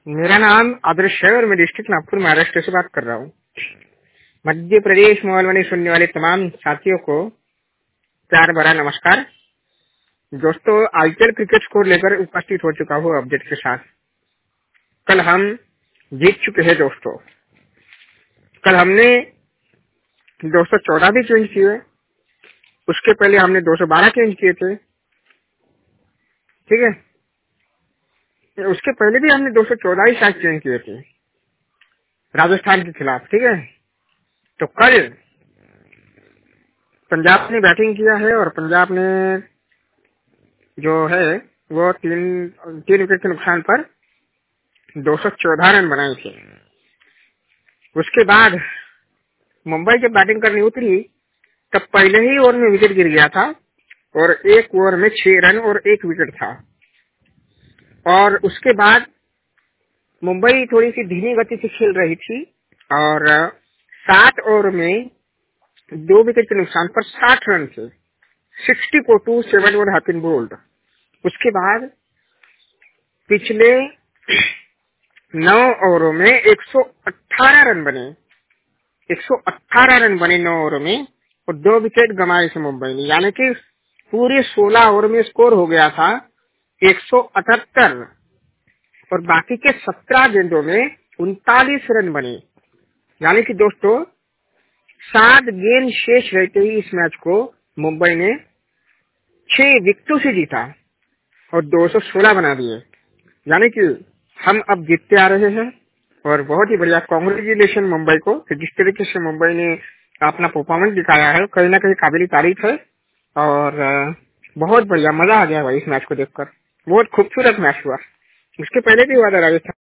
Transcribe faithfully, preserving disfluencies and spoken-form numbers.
मेरा नाम आदर्श है और मैं डिस्ट्रिक्ट नागपुर महाराष्ट्र से बात कर रहा हूँ। मध्य प्रदेश मोबाइल वाणी सुनने वाले तमाम साथियों को प्यार भरा नमस्कार। दोस्तों, आईपीएल क्रिकेट स्कोर लेकर उपस्थित हो चुका हूँ अपडेट के साथ। कल हम जीत चुके हैं दोस्तों। कल हमने दो सौ चौदह भी चेंज किए, उसके पहले हमने दो सौ बारह चेंज किए थे, ठीक है। उसके पहले भी हमने दो सौ चौदह ही शायद चेंज किए थे राजस्थान के खिलाफ, ठीक है। तो कल पंजाब ने बैटिंग किया है और पंजाब ने जो है वो तीन तीन विकेट के नुकसान पर दो सौ चौदह रन बनाए थे। उसके बाद मुंबई जब बैटिंग करनी उतरी तब पहले ही ओवर में विकेट गिर गया था और एक ओवर में छह रन और एक विकेट था। और उसके बाद मुंबई थोड़ी सी धीमी गति से खेल रही थी और सात ओवर में दो विकेट के नुकसान पर साठ रन थे। सिक्सटी को two seven were happen bowled. उसके बाद पिछले नौ ओवरों में एक सौ अठारह रन बने एक सौ अठारह रन बने नौ ओवरों में और दो विकेट गंवाए थे मुंबई ने। यानी कि पूरे सोलह ओवर में स्कोर हो गया था एक सौ अठहत्तर और बाकी के सत्रह गेंदों में उनतालीस रन बने। यानी कि दोस्तों सात गेंद शेष रहते ही इस मैच को मुंबई ने छह विकेटों से जीता और दो सौ सोलह बना दिए। यानी कि हम अब जीतते आ रहे हैं और बहुत ही बढ़िया। कांग्रेचुलेशन मुंबई को कि जिस तरीके से मुंबई ने अपना परफॉर्मेंस दिखाया है कहीं ना कहीं काबिल तारीफ है और बहुत बढ़िया, मजा आ गया भाई इस मैच को देखकर। बहुत खूबसूरत मैच हुआ। उसके पहले भी हुआ था राजस्थान